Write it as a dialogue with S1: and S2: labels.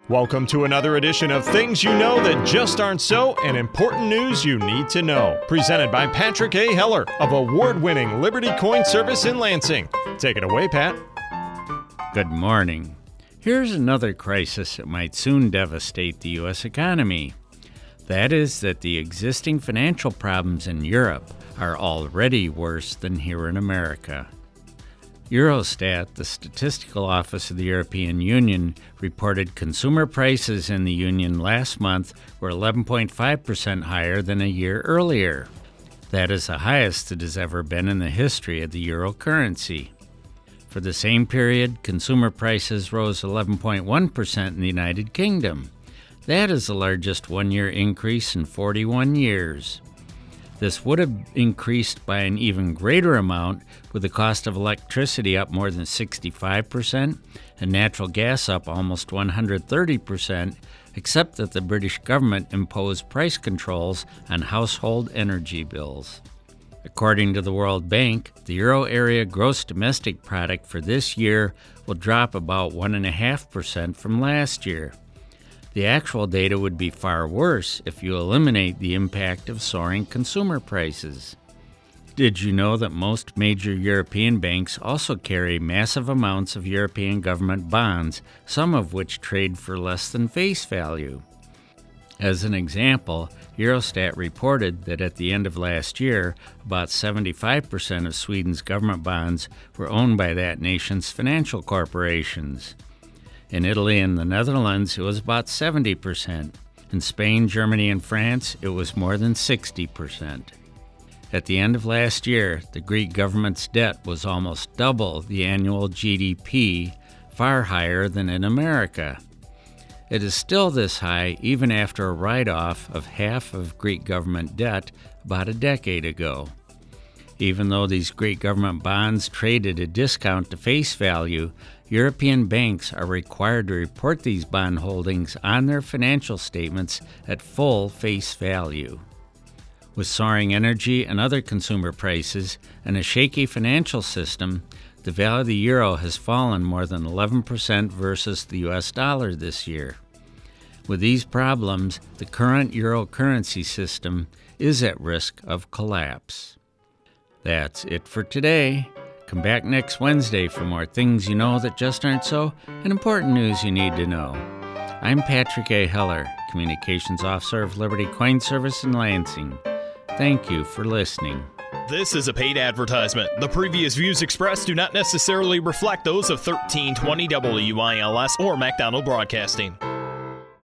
S1: Welcome to another edition of Things You Know That Just Aren't So and Important News You Need to Know. Presented by Patrick A. Heller of award-winning Liberty Coin Service in Lansing. Take it away, Pat.
S2: Good morning. Here's another crisis that might soon devastate the U.S. economy. That is that the existing financial problems in Europe are already worse than here in America. Eurostat, the statistical office of the European Union, reported consumer prices in the Union last month were 11.5% higher than a year earlier. That is the highest it has ever been in the history of the euro currency. For the same period, consumer prices rose 11.1% in the United Kingdom. That is the largest one-year increase in 41 years. This would have increased by an even greater amount with the cost of electricity up more than 65% and natural gas up almost 130%, except that the British government imposed price controls on household energy bills. According to the World Bank, the euro area gross domestic product for this year will drop about 1.5% from last year. The actual data would be far worse if you eliminate the impact of soaring consumer prices. Did you know that most major European banks also carry massive amounts of European government bonds, some of which trade for less than face value? As an example, Eurostat reported that at the end of last year, about 75% of Sweden's government bonds were owned by that nation's financial corporations. In Italy and the Netherlands, it was about 70%. In Spain, Germany, and France, it was more than 60%. At the end of last year, the Greek government's debt was almost double the annual GDP, far higher than in America. It is still this high even after a write-off of half of Greek government debt about a decade ago. Even though these Greek government bonds trade at a discount to face value, European banks are required to report these bond holdings on their financial statements at full face value. With soaring energy and other consumer prices and a shaky financial system, the value of the euro has fallen more than 11% versus the US dollar this year. With these problems, the current euro currency system is at risk of collapse. That's it for today. Come back next Wednesday for more things you know that just aren't so and important news you need to know. I'm Patrick A. Heller, Communications Officer of Liberty Coin Service in Lansing. Thank you for listening.
S3: This is a paid advertisement. The previous views expressed do not necessarily reflect those of 1320 WILS or MacDonald Broadcasting.